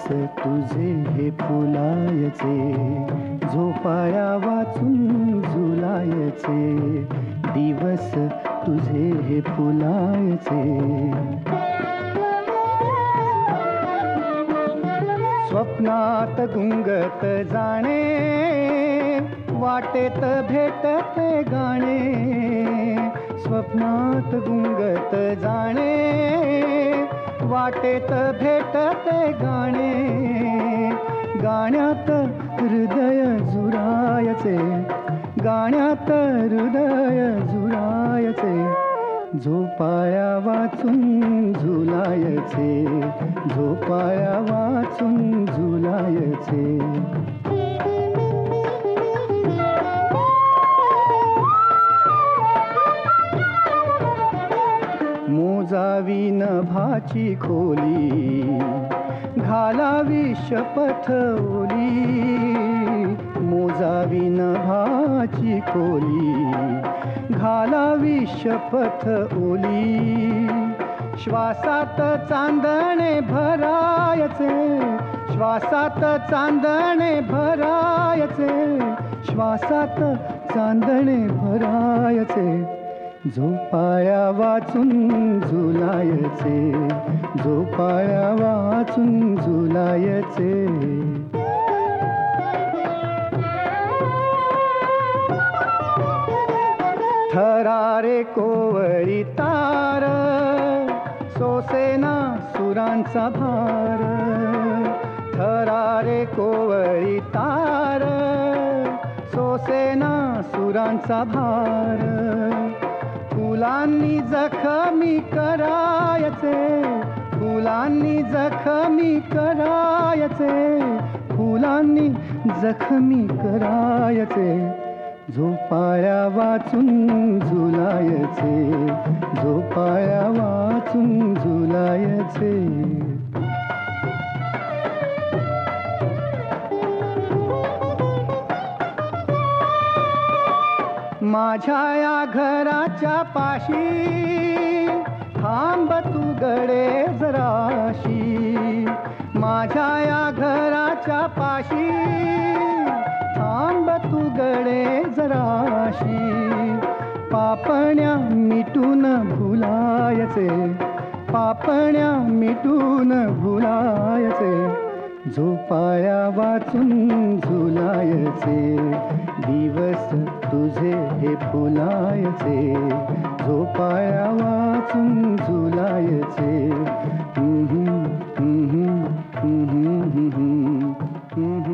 तुझे हे फुलायचे, झोपाळ्या वाचून झुलायचे, दिवस तुझे हे फुलायचे. स्वप्नात गुंगत जाणे, वाटेत भेटते गाणे, स्वप्नात गुंगत जाणे, वाटेत भेटते गाणे, गाण्यात हृदय झुरायचे, गाण्यात हृदय झुरायचे, झोपाळ्या वाचून झुलायचे, झोपाळ्या वाचून झुलायचे. मोजावी नभाची खोली, घालावी शपथ ओली, मोजावी नभाची खोली, घालावी शपथ ओली, श्वासात चांदणे भरायचे, श्वासात चांदणे भरायचे, श्वासात चांदणे भरायचे, झोपाळ्या वाचून झुलायचे, झोपाळ्या वाचून झुलायचे. थरारे कोवळी तार, सोसेना सुरांचा भार, थरारे कोवळी तार, सोसेना सुरांचा भार, फुलांनी जखमी करायचे, फुलांनी जखमी करायचे, फुलांनी जखमी करायचे, झोपाळ्या वाचून झुलायचे, झोपाळ्या वाचून झुलायचे. माझ्या या घराच्या पाशी थांब तू गडे जराशी, माझ्या या घराच्या पाशी थांब तू गडे जराशी, पापण्या मिटून भुलायचे, पापण्या मिटून भुलायचे, झोपाळ्या वाचून झुलायचे, दिवस तुझे हे फुलायचे, झोपाळ्या वाचून झुलायचे.